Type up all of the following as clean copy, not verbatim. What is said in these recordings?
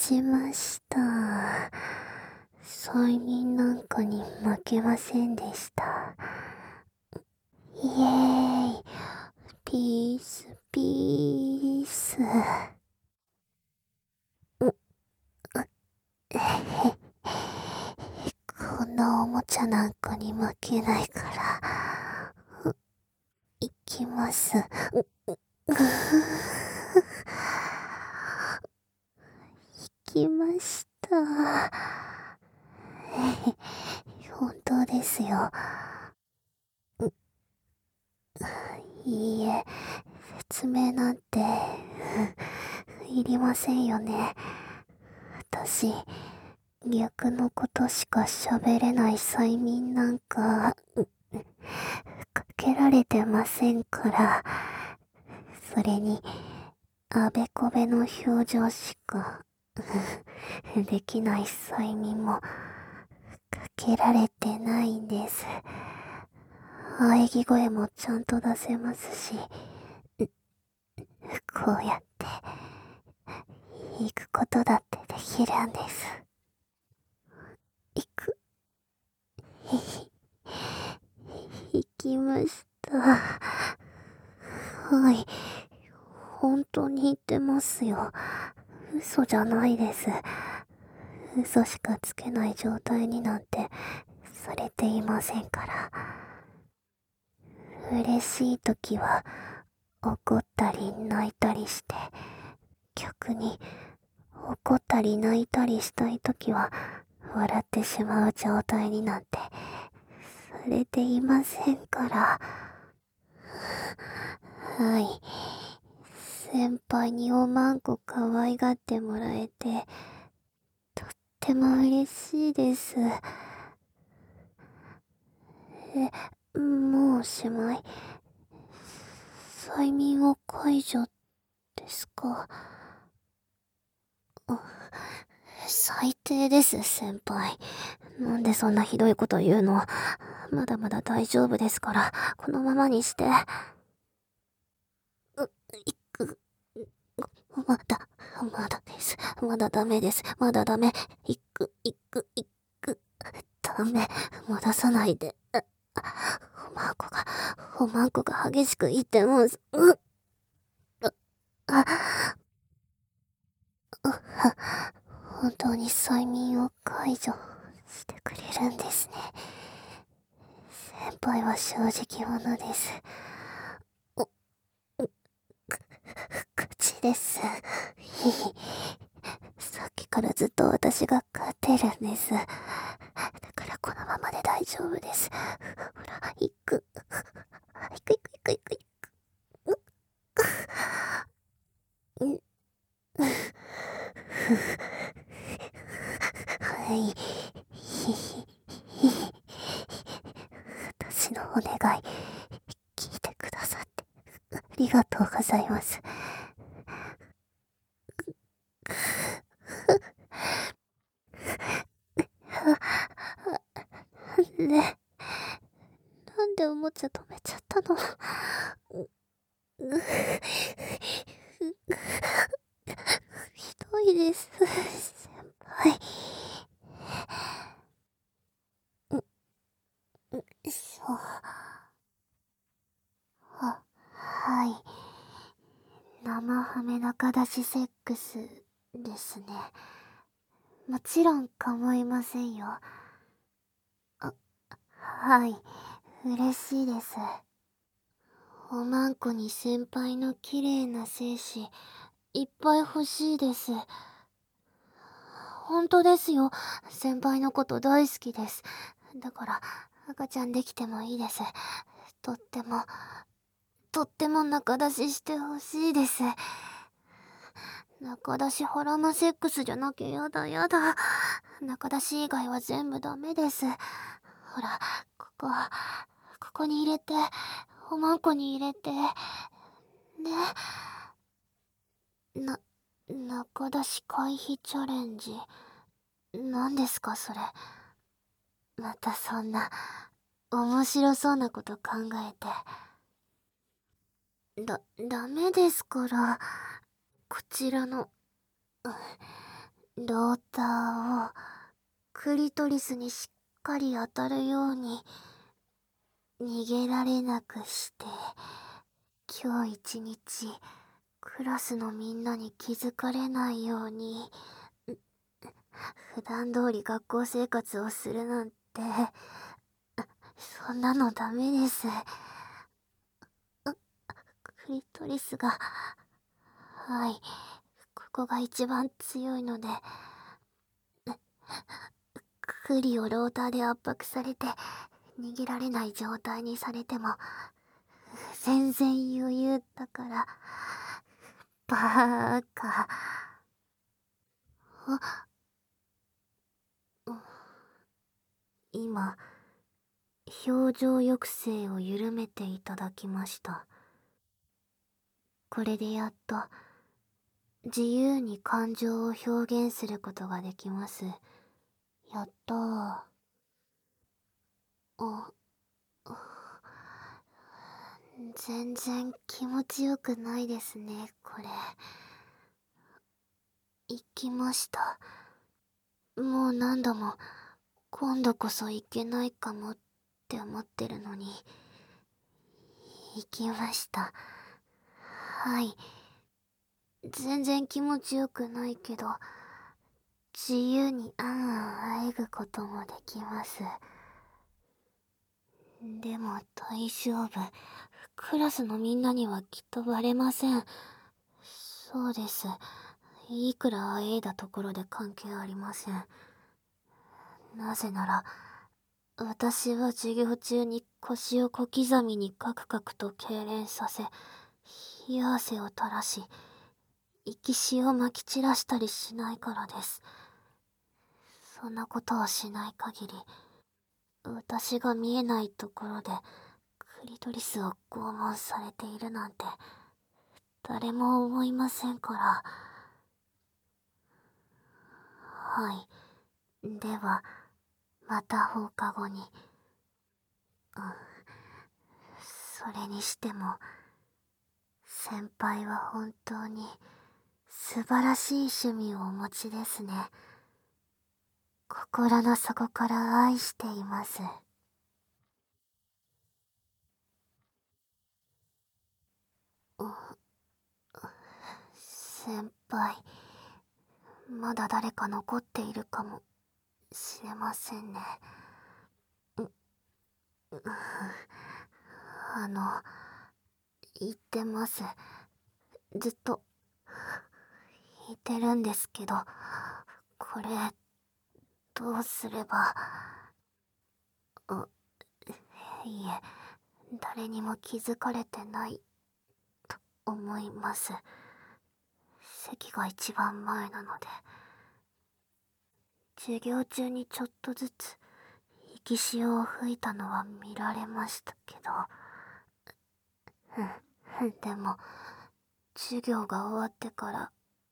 ちました。催眠なんかに負けませんでした。イエーイ、ピースピース。こんなおもちゃなんかに負けないから、いきます。きました。本当ですよ。いいえ、説明なんていりませんよね。私、逆のことしか喋れない催眠なんかかけられてませんから。それに、あべこべの表情しかできない催眠もかけられてないんです。喘ぎ声もちゃんと出せますし、こうやって行くことだってできるんです。行く、行きました。はい、本当に言ってますよ。嘘じゃないです。嘘しかつけない状態になんてされていませんから。嬉しい時は怒ったり泣いたりして、逆に怒ったり泣いたりしたい時は笑ってしまう状態になんてされていませんから。はい。先輩におまんこ可愛がってもらえて、とっても嬉しいです。もうおしまい。催眠を解除ですか。最低です、先輩。なんでそんなひどいこと言うの。まだまだ大丈夫ですから、このままにして。いく、まだ、まだです。まだダメです。まだダメ。いく、ダメ。戻さないで。おまんこが激しく言っても、本当に催眠を解除してくれるんですね。先輩は正直者です。口です。さっきからずっと私が勝てるんです。だからこのままで大丈夫です。ほら、行く。行く行く行く行く行く。はい。私のお願い、聞いてくださってありがとうございます。ね、なんでおもちゃ止めちゃったの。ひどいです、先輩。そう。はい。生ハメ中出しセックスですね。もちろん構いませんよ。はい。嬉しいです。おまんこに先輩の綺麗な精子、いっぱい欲しいです。本当ですよ。先輩のこと大好きです。だから、赤ちゃんできてもいいです。とっても、とっても中出ししてほしいです。中出しハラマセックスじゃなきゃやだやだ。中出し以外は全部ダメです。ほら、ここに入れて、おまんこに入れて、ね。中出し回避チャレンジ。何ですかそれ。またそんな、面白そうなこと考えて。ダメですから、こちらの、 ローターをクリトリスにしっかり当たるように逃げられなくして、今日一日クラスのみんなに気づかれないように普段通り学校生活をするなんて、そんなのダメです。クリトリスが、はい、ここが一番強いので、クリをローターで圧迫されて逃げられない状態にされても全然余裕だから。バーカ。今、表情抑制を緩めていただきました。これでやっと自由に感情を表現することができます。やったー。全然気持ちよくないですね、これ。行きました。もう何度も今度こそ行けないかもって思ってるのに、行きました。はい。全然気持ちよくないけど、自由にあんあえぐこともできます。でも大丈夫。クラスのみんなにはきっとバレません。そうです。いくらあえいだところで関係ありません。なぜなら、私は授業中に腰を小刻みにカクカクと痙攣させ、冷や汗を垂らし、息しをまき散らしたりしないからです。そんなことをしない限り、私が見えないところでクリトリスを拷問されているなんて誰も思いませんから。はい。では、また放課後に。それにしても、先輩は本当に素晴らしい趣味をお持ちですね。心の底から愛しています。先輩、まだ誰か残っているかもしれませんね。あの、言ってます。ずっと、言ってるんですけど、これ、どうすれば。いえ、誰にも気づかれてない、と思います。席が一番前なので。授業中にちょっとずつ、息潮を吹いたのは見られましたけど、でも、授業が終わってから、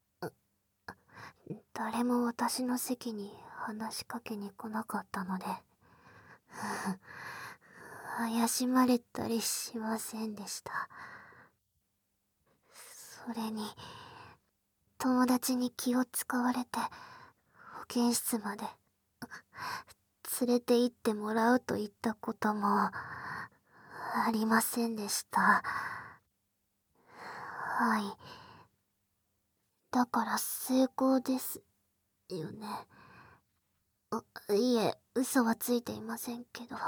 誰も私の席に話しかけに来なかったので、怪しまれたりしませんでした。それに、友達に気を使われて、保健室まで連れて行ってもらうといったこともありませんでした。はい。だから成功ですよね。いえ、嘘はついていませんけど。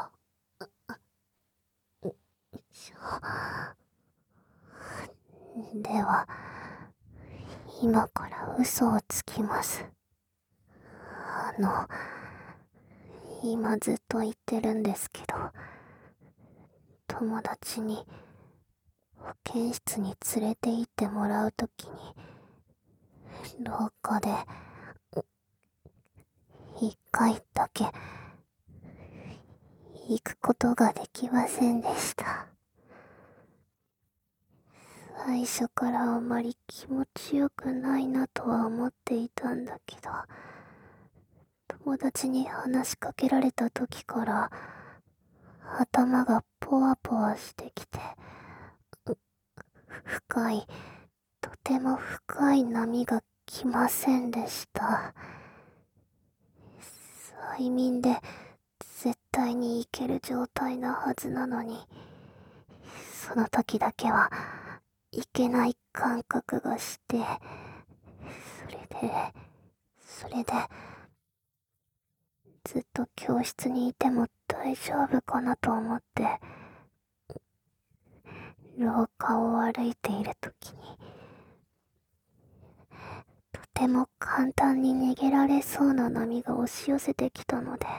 では、今から嘘をつきます。今ずっと言ってるんですけど、友達に保健室に連れて行ってもらうときに、廊下で、一回だけ、行くことができませんでした。最初からあまり気持ちよくないなとは思っていたんだけど、友達に話しかけられた時から頭がポワポワしてきて、深い、とても深い波が気きませんでした。催眠で絶対にいける状態なはずなのに、その時だけはいけない感覚がして、それでずっと教室にいても大丈夫かなと思って、廊下を歩いている時に、とても簡単に逃げられそうな波が押し寄せてきたので、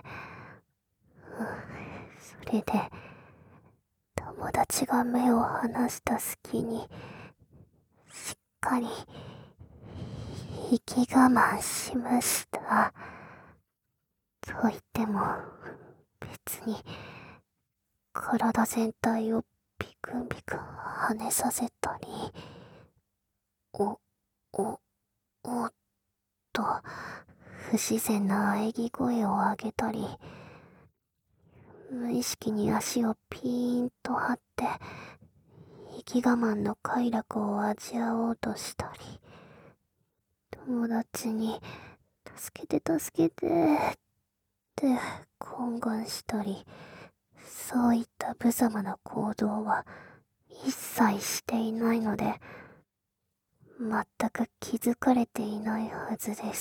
それで友達が目を離した隙にしっかり息我慢しました。と言っても別に体全体をビクンビクン跳ねさせたり、お、お、おっと不自然な喘ぎ声を上げたり、無意識に足をピーンと張って息我慢の快楽を味わおうとしたり、友達に助けて助けてって懇願したり、そういった無様な行動は一切していないので、全く気づかれていないはずです。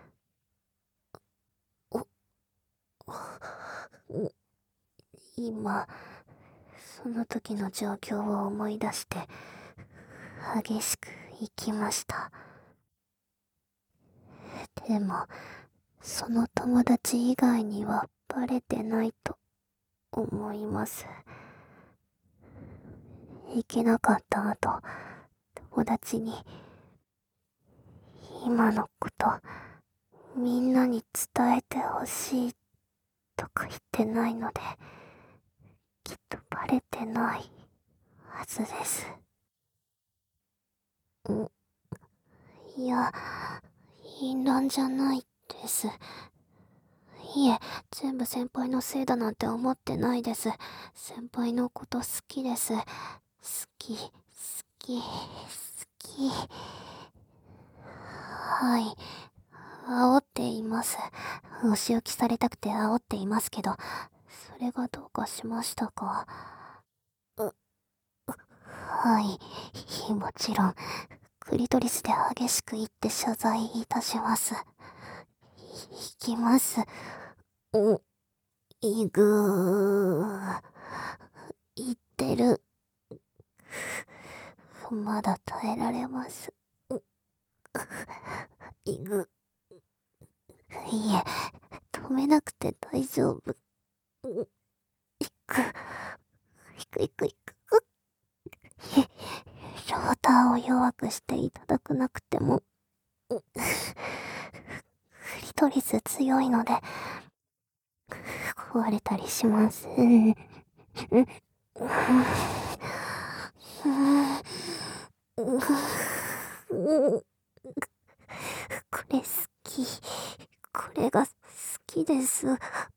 今、その時の状況を思い出して、激しく息きました。でも、その友達以外にはバレてないと思います。行けなかった後、友達に、今のことみんなに伝えてほしいとか言ってないので、きっとバレてないはずです。いや、淫乱じゃないです。いえ、全部先輩のせいだなんて思ってないです。先輩のこと好きです。好き、好き、好き。はい。煽っています。お仕置きされたくて煽っていますけど、それがどうかしましたか？はい。もちろん、クリトリスで激しく言って謝罪いたします。いきます。いぐー。言ってる。まだ耐えられます。いぐ。いえ、止めなくて大丈夫。いく。いくいくいく。ローターを弱くしていただかなくても、クリトリス強いので、壊れたりします。これ好き。これが好きです。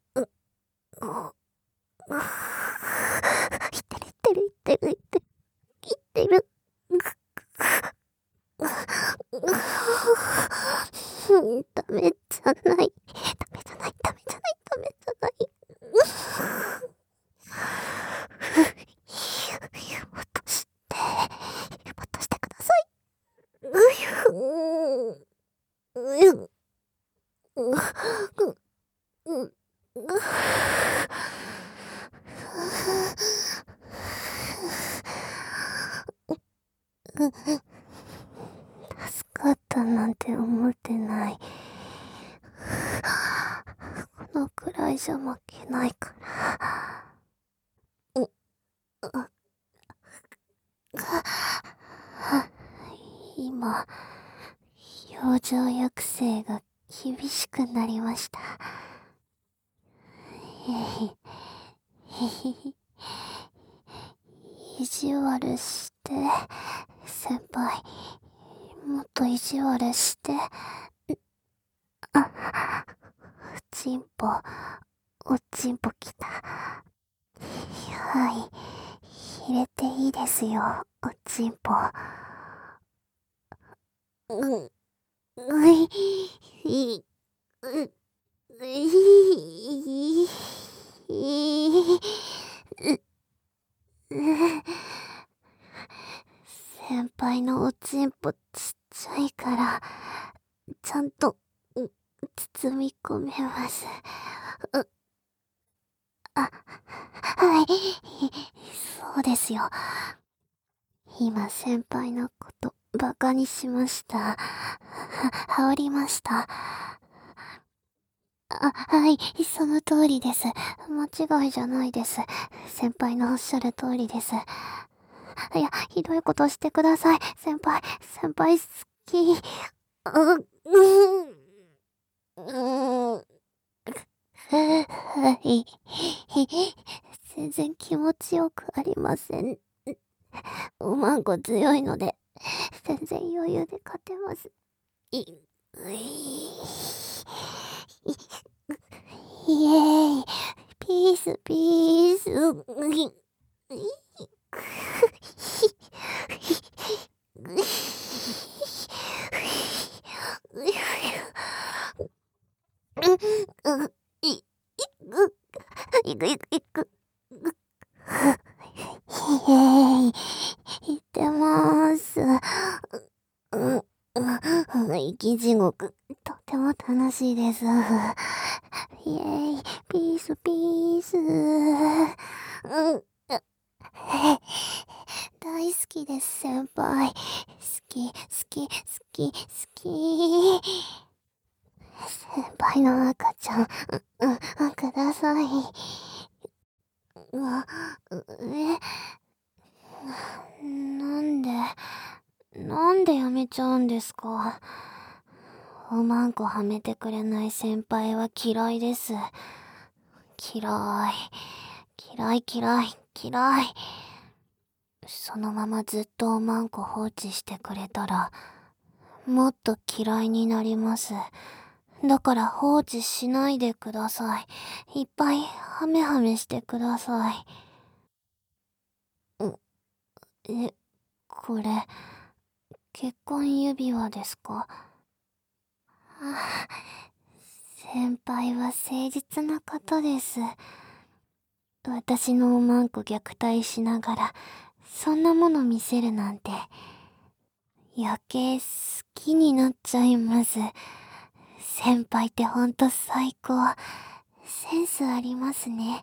いってるいってるいってるいってるいってる。ダメじゃない。ダメじゃない。ダメじゃない。ダメじゃない。落としてください。助かったなんて思ってない。このくらいじゃ負けないから。今、表情抑制が厳しくなりました。意地悪して、先輩、もっと意地悪して。おちんぽ、おちんぽきた。はい、入れていいですよ、おちんぽ。 うい、い、う、い、先輩のおちんぽちっちゃいから、ちゃんと、包み込めます。はい、そうですよ。今先輩のことバカにしました。羽織りました。はい、その通りです。間違いじゃないです。先輩のおっしゃる通りです。いや、ひどいことしてください。先輩好き。はい。全然気持ちよくありません。おまんこ強いので、全然余裕で勝てます。イエーイ。ピース、ピース。いくいくいく。イエーイ。言ってまーす。生き地獄、とても楽しいです。イエーイ、ピースピース。大好きです、先輩。好き、好き、好き、好き。先輩の赤ちゃん、ください。なんで、なんでやめちゃうんですか。おまんこはめてくれない先輩は嫌いです。嫌い。嫌い嫌い嫌い。そのままずっとおまんこ放置してくれたら、もっと嫌いになります。だから放置しないでください。いっぱいハメハメしてください。これ、結婚指輪ですか？先輩は誠実な方です。私のおまんこ虐待しながら、そんなもの見せるなんて、余計好きになっちゃいます。先輩ってほんと最高。センスありますね。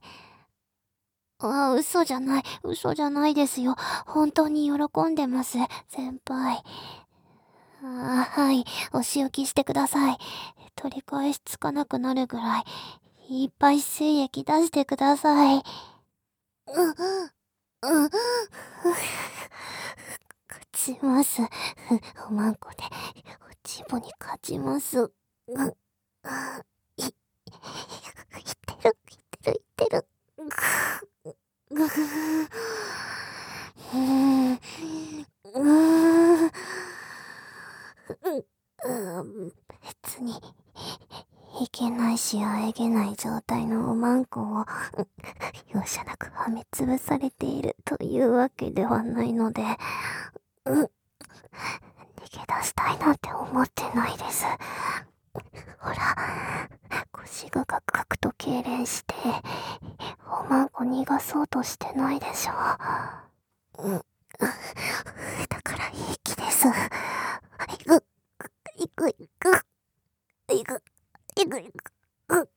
嘘じゃないですよ。本当に喜んでます、先輩。はい、お仕置きしてください。取り返しつかなくなるぐらい、いっぱい精液出してください。勝ちます。おまんこで、おちぼに勝ちます。いってる、いってる、いってる。うーん、別に、いけないしあえげない状態のおまんこを、容赦なくはめつぶされているというわけではないので、逃げ出したいなんて思ってないです。ほら、腰がガクガクと痙攣して、おまんこ逃がそうとしてないでしょ。だから平気です。行く、行く、行く、行く、行く、行く。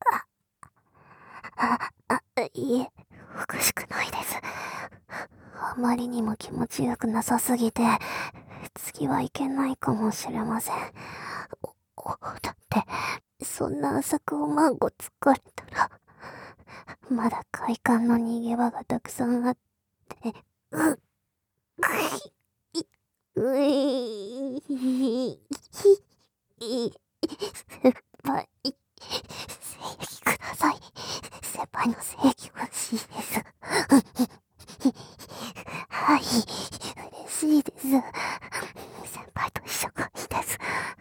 いえ、おかしくないです。あまりにも気持ちよくなさすぎて、次はいけないかもしれません。だって、そんな浅くおまんこ疲れたら、まだ快感の逃げ場がたくさんあって、うい、先輩、精液ください。先輩の精液欲しいです。はい、嬉しいです。先輩と一緒がいいです。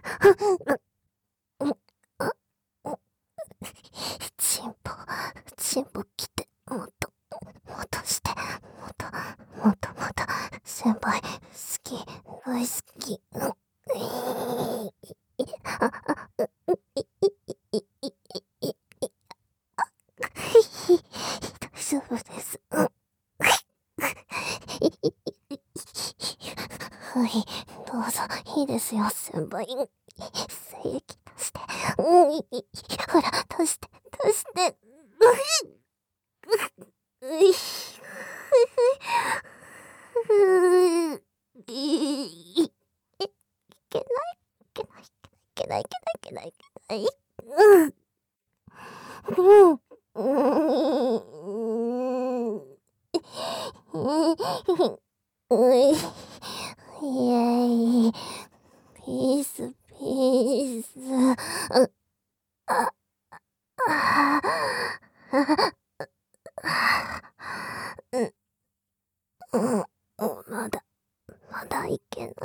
チンポ来て、もっとして、もっと、先輩、好き、大好き。 はい、どうぞ、いいですよ、先輩。精液出して。うん、ほら、出して、出して。うい、いけない、いけない、いけない、いけない、いけない、いけない。うん。うん。うい。イエイ。ピース、ピース。う、あ、あ、うん、うん、まだ、まだいけない。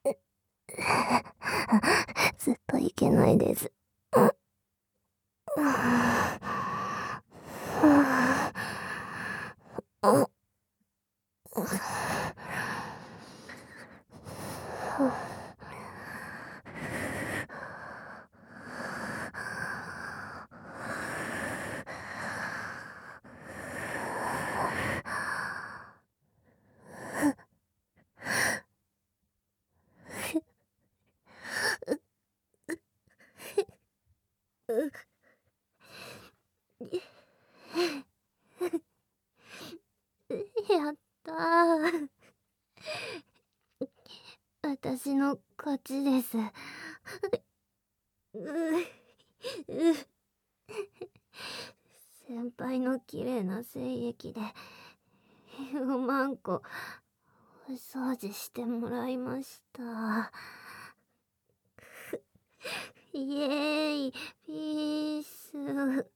ずっといけないです。やったー。私の勝ちです。う、う、先輩の綺麗な精液で1万個お掃除してもらいました。イエーイ、ピース。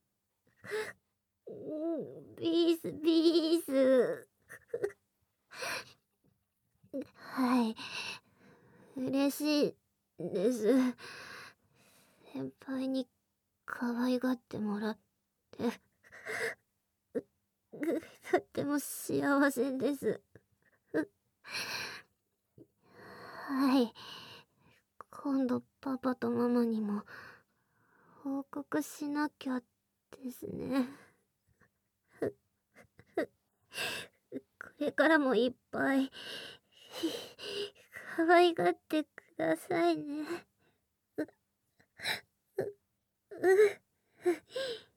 ピース、ピース。はい、嬉しいです。先輩に可愛がってもらって、とっても幸せです。はい、今度パパとママにも報告しなきゃですね。これからもいっぱい可愛がってくださいね。